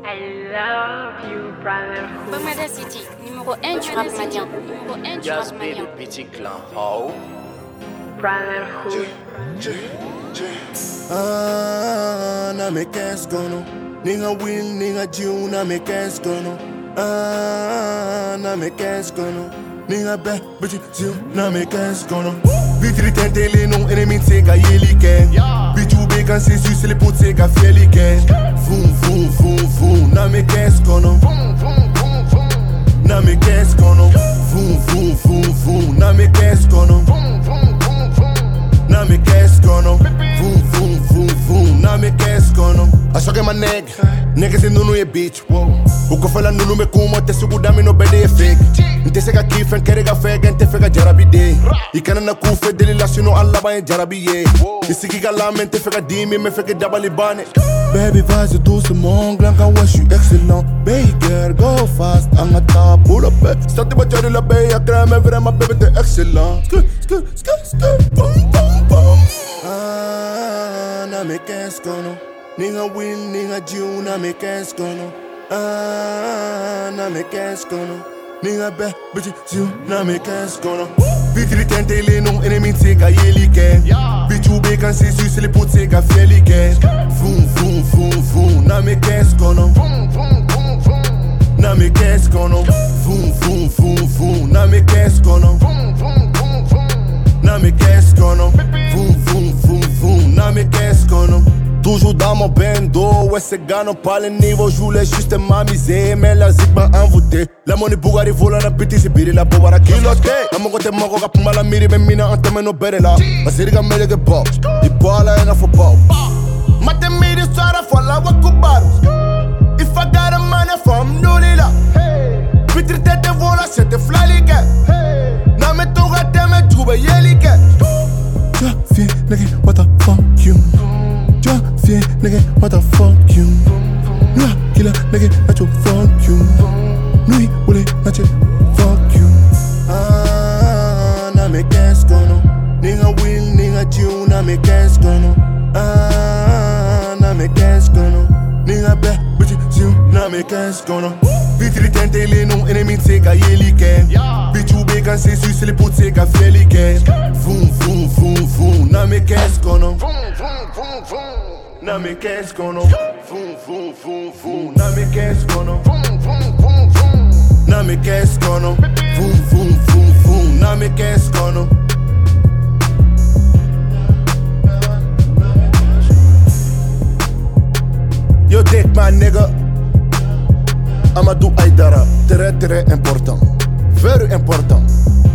I love you, brotherhood. Bomada City, numéro 1 du rap malien. Numéro 1 du rap malien. Petit clan. Oh. Brotherhood. Na me cash gono. Ninga will, ninga Jew, na me cash gono. Na me cash gono. Ninga be, but you, na me cash gono. Bitri tentele non enemy sega yeli ken. Bitu bacon since you sleep put sega fieli ken. Foom foom foom foom, na me cash gono. Na me cash gono. Foom foom foom foom, na me cash gono. Na me cash gono. Foom foom foom foom, na me cash gono. I suck my neck, niggas in no ye bitch. Whoa, who go fella no me kuma te sugu dami no bede fake. Inte sega kif en kerega fake en te fega jarabi de. Ikana na kufe deli la sino alla ba en jarabi ye. Isiki gala men te fega dimi me fega dabali bane. Baby vas-y doucement, glanka wesh you excellent. Baby girl go fast, anga ta pull up. Stati ba jari la bay, akra me vraiment baby te excellent. Skr skr skr skr, boom boom boom. Na me cash gono. Ninga will, ninga Jew, na me cash gono. Na me cash gono. Ninga be, but you, na me cash gono. Bitri tentele non enemy sega yeli ken. Bitu bacon since you sleep put sega fieli ken. Foom foom foom foom, na me cash gono. Na me cash gono. Foom foom foom foom, na me cash gono. Na me cash gono. Foom foom foom foom, na me cash gono. Toujours dans mon bendo, ouais ces gars n'ont pas le niveau. Je voulais juste m'amuser, mais la zig m'a envoûté. La money Bugatti vola na piti, c'est biri la bobara kilote. La mon côté moko rap mala miri, mais mina anteme no bere la. Ma siriga mele ke pop, I bala en a football. Mate miri swara fala wakubaru. If I got a money from Nulila. Pitri tete vola, c'était flalike. Na me toga teme tube yelike. Ja, vie, nigga, what the fuck you? Ja, vie, nigga, what the fuck you? Nua, killer, nigga, not your fuck you. Nui, wule, not your fuck you. Na me cash gono. Nigga will, nigga Jew, na me cash gono. Na me cash gono. Nigga be, but you, na me cash gono. Bitri tentele non enemy sega yeli ken. Bitu bacon since you sleep put sega fieli ken. Foom foom foom foom, na me cash gono. Na me cash gono. Foom foom foom foom, na me cash gono. Na me cash gono. Foom foom foom foom, na me cash gono. Yo dick my nigga. Amadou Aïdara, très très important. Very important.